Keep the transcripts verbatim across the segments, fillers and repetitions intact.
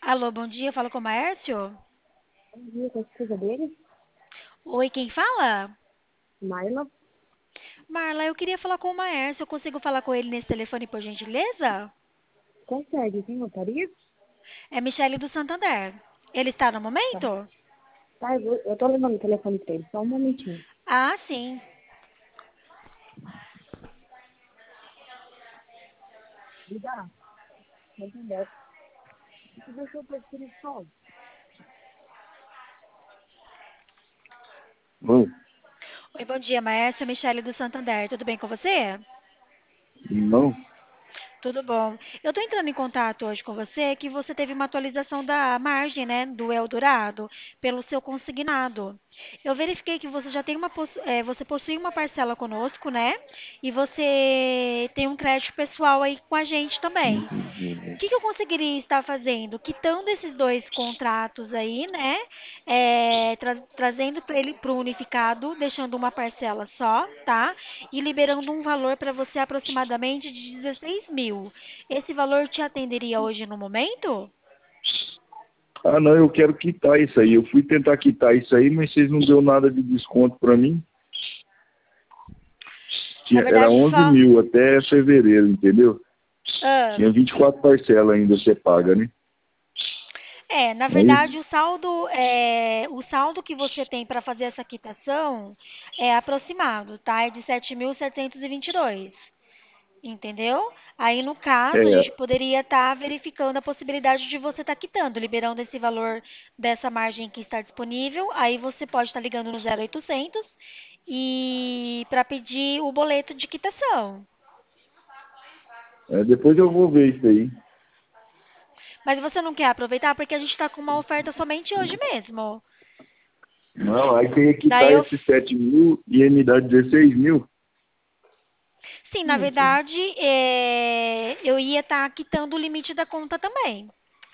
Alô, bom dia, fala com o Maércio? Bom dia, com a esposa dele, Oi, quem fala? Marla. Marla, eu queria falar com o Maércio, eu consigo falar com ele nesse telefone, por gentileza? Consegue, tem notaria? É Michele do Santander. Ele está no Tá. momento? Tá, eu, vou, eu tô levando o telefone pra ele, só um momentinho. Ah, sim. Liga, não entendeu. Você deixou o perfil só? Oi, Oi, bom dia, Maércio, é Michele do Santander, tudo bem com você? não? Tudo bom. Eu estou entrando em contato hoje com você que você teve uma atualização da margem, né, do Eldorado pelo seu consignado. Eu verifiquei que você já tem uma, possu- eh, você possui uma parcela conosco, né? E você tem um crédito pessoal aí com a gente também. O que que eu conseguiria estar fazendo? Quitando esses dois contratos aí, né? É, tra- trazendo para ele para o unificado, deixando uma parcela só, tá? E liberando um valor para você aproximadamente de dezesseis mil. Esse valor te atenderia hoje no momento? Ah, não, eu quero quitar isso aí. Eu fui tentar quitar isso aí, mas vocês não deu nada de desconto pra mim. Na Tinha, era verdade, onze só. mil até fevereiro, entendeu? Ah, Tinha vinte e quatro parcelas ainda, você paga, né? é, na Não é isso? verdade, o saldo, é, o saldo que você tem para fazer essa quitação é aproximado, tá? É de sete mil setecentos e vinte e dois. Entendeu? Aí, no caso, a gente É, poderia estar verificando a possibilidade de você estar quitando, liberando esse valor dessa margem que está disponível. Aí você pode estar ligando no zero oitocentos e para pedir o boleto de quitação. é, depois eu vou ver isso aí. Mas você não quer aproveitar porque a gente está com uma oferta somente hoje mesmo. Não, aí tem que Daí quitar eu, esses sete mil e ele me dá dezesseis mil. sim, na verdade, é, eu ia estar quitando o limite da conta também.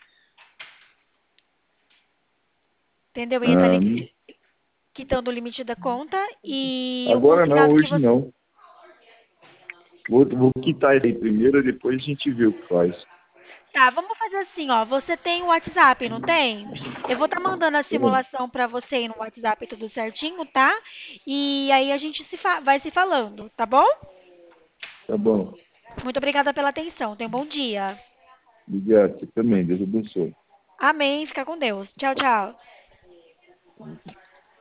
Entendeu? Eu ia estar Ah, li- quitando o limite da conta e o agora não, consignado que hoje você. não. Vou, vou quitar isso aí primeiro, depois a gente vê o que faz. Tá, vamos fazer assim, ó. Você tem o WhatsApp, não tem? Eu vou estar mandando a Tem. simulação para você aí no WhatsApp tudo certinho, tá? E aí a gente se fa- vai se falando, tá bom? Tá bom. Muito obrigada pela atenção. Tenha um bom dia. Obrigado, você também. Deus abençoe. Amém. Fica com Deus. Tchau, tchau.